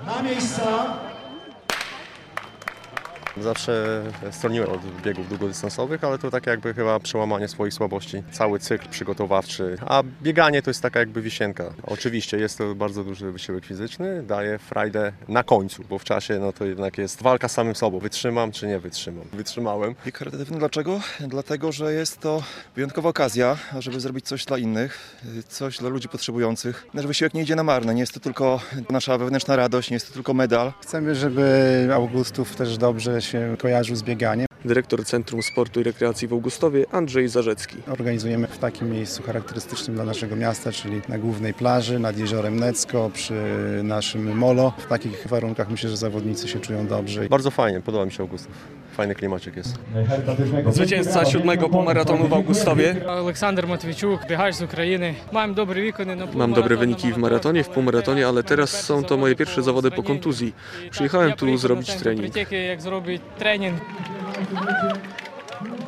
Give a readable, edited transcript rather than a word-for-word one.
Na miejsca. Zawsze stroniłem od biegów długodystansowych, ale to takie jakby chyba przełamanie swoich słabości. Cały cykl przygotowawczy, a bieganie to jest taka jakby wisienka. Oczywiście jest to bardzo duży wysiłek fizyczny, daje frajdę na końcu, bo w czasie no to jednak jest walka z samym sobą. Wytrzymam czy nie wytrzymam? Wytrzymałem. Bieg charytatywny dlaczego? Dlatego, że jest to wyjątkowa okazja, żeby zrobić coś dla innych, coś dla ludzi potrzebujących. Nasz wysiłek nie idzie na marne, nie jest to tylko nasza wewnętrzna radość, nie jest to tylko medal. Chcemy, żeby Augustów też dobrze się kojarzył z bieganiem. Dyrektor Centrum Sportu i Rekreacji w Augustowie Andrzej Zarzecki. Organizujemy w takim miejscu charakterystycznym dla naszego miasta, czyli na głównej plaży, nad jeziorem Necko, przy naszym molo. W takich warunkach myślę, że zawodnicy się czują dobrze. Bardzo fajnie, podoba mi się Augustów. Fajny klimacik jest. Zwycięzca 7. półmaratonu w Augustowie. Олександр Матвійчук, бігач з України. Маємо добрі викони на Mam dobre wyniki w maratonie, w półmaratonie, ale teraz są to moje pierwsze zawody po kontuzji. Przyjechałem tu zrobić trening. Як зробить тренінг.